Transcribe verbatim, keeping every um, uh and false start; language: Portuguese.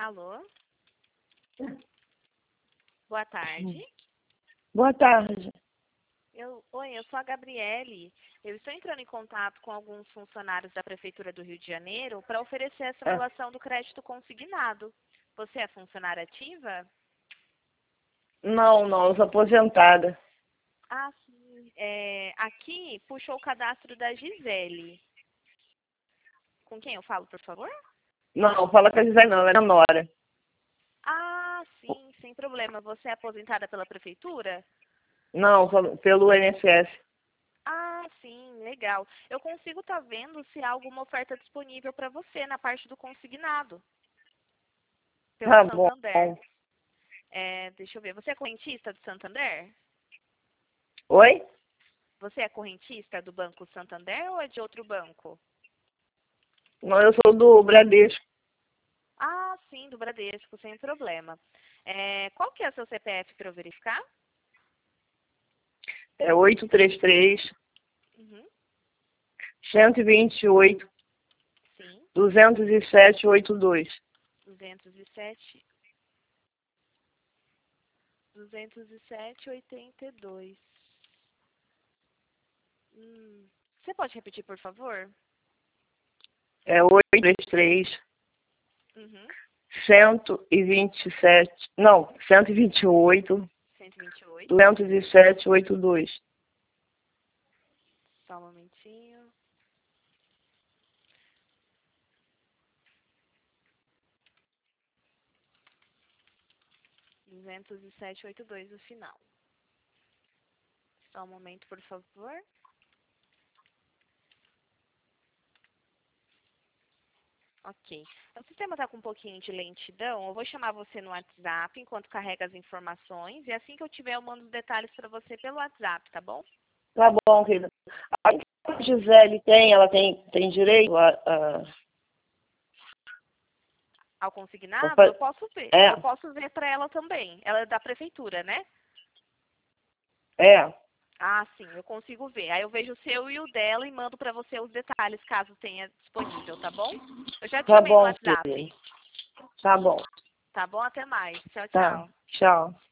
Alô? Boa tarde. Boa tarde. Eu, oi, eu sou a Gabriele. Eu estou entrando em contato com alguns funcionários da Prefeitura do Rio de Janeiro para oferecer a simulação do crédito consignado. Você é funcionária ativa? Não, não, eu sou aposentada. Ah, sim. É, aqui puxou o cadastro da Gisele. Com quem eu falo, por favor? Não, fala com a Gisele não, ela é Nora. Ah, sim, sem problema. Você é aposentada pela Prefeitura? Não, só pelo I N S S. Ah, sim, legal. Eu consigo estar vendo se há alguma oferta disponível para você na parte do consignado. Pelo Tá bom. Santander. É, deixa eu ver. Você é correntista do Santander? Oi? Você é correntista do Banco Santander ou é de outro banco? Não, eu sou do Bradesco. Ah, sim, do Bradesco, sem problema. É, qual que é o seu C P F para eu verificar? É oito três três, Uhum, cento e vinte e oito, sim, duzentos e sete, oitenta e dois. duzentos e sete, duzentos e sete, oitenta e dois. Hum, você pode repetir, por favor? É oito três três, Uhum, cento e vinte e sete, não, cento e vinte e oito, cento e vinte e oito. duzentos e sete, oitenta e dois. Só um momentinho. duzentos e sete, oitenta e dois o final. Só um momento, por favor. Ok. O sistema está com um pouquinho de lentidão. Eu vou chamar você no WhatsApp enquanto carrega as informações. E assim que eu tiver, eu mando os detalhes para você pelo WhatsApp, tá bom? Tá bom, querida. A Gisele tem, ela tem, tem direito a... a... Ao a consignado, fa- eu posso ver. É, Eu posso ver para ela também. Ela é da prefeitura, né? é. Ah, sim, eu consigo ver. Aí eu vejo o seu e o dela e mando para você os detalhes, caso tenha disponível, tá bom? Eu já te Tá chamei no bom, querida. WhatsApp. Tá bom. Tá bom? Até mais. Tchau, Tá. tchau. Tchau.